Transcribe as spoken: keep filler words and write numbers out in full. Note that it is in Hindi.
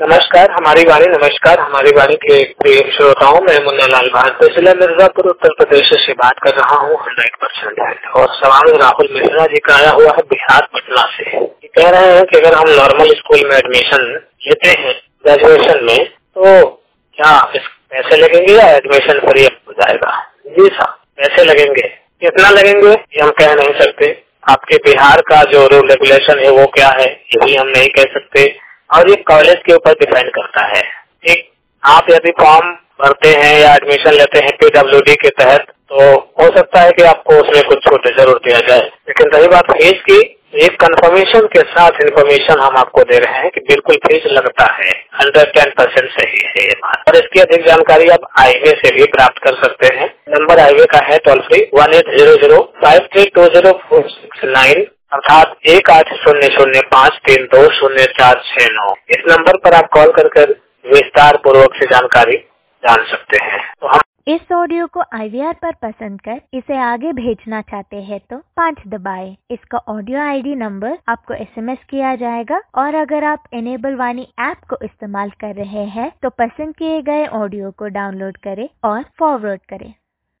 नमस्कार, हमारी वाणी नमस्कार हमारी वाणी के प्रिय श्रोताओं, मैं मुन्ना लाल भारती जिला मिर्जापुर उत्तर प्रदेश से बात कर रहा हूँ हंड्रेड परसेंट। और सवाल राहुल मिश्रा जी का आया हुआ है बिहार पटना से। ये कह रहे हैं कि अगर हम नॉर्मल स्कूल में एडमिशन लेते हैं ग्रेजुएशन में तो क्या इस पैसे लगेंगे या एडमिशन फ्री हो जाएगा? जी साहब, पैसे लगेंगे। कितना लगेंगे ये हम कह नहीं सकते। आपके बिहार का जो रूल रेगुलेशन है वो क्या है ये भी हम नहीं कह सकते, और ये कॉलेज के ऊपर डिपेंड करता है। ठीक, आप यदि फॉर्म भरते हैं या एडमिशन लेते हैं पीडब्ल्यूडी के तहत तो हो सकता है कि आपको उसमें कुछ छूट जरूर दिया जाए, लेकिन रही बात फीस की, एक कंफर्मेशन के साथ इन्फॉर्मेशन हम आपको दे रहे हैं कि बिल्कुल फीस लगता है, हंड्रेड टेन परसेंट सही है ये बात। और इसकी अधिक जानकारी आप आईवे से भी प्राप्त कर सकते हैं। नंबर आईवे का है toll free one eight zero zero five three two zero four six nine अर्थात एक आठ शून्य शून्य पाँच तीन दो शून्य चार छह नौ। इस नंबर पर आप कॉल कर कर विस्तार पूर्वक से जानकारी जान सकते हैं। तो हम इस ऑडियो को आई वी आर पर पसंद कर इसे आगे भेजना चाहते हैं तो पाँच दबाएं। इसका ऑडियो आई डी नंबर आपको एस एम एस किया जाएगा, और अगर आप इनेबल वाणी ऐप को इस्तेमाल कर रहे हैं तो पसंद किए गए ऑडियो को डाउनलोड करें और फॉरवर्ड करें।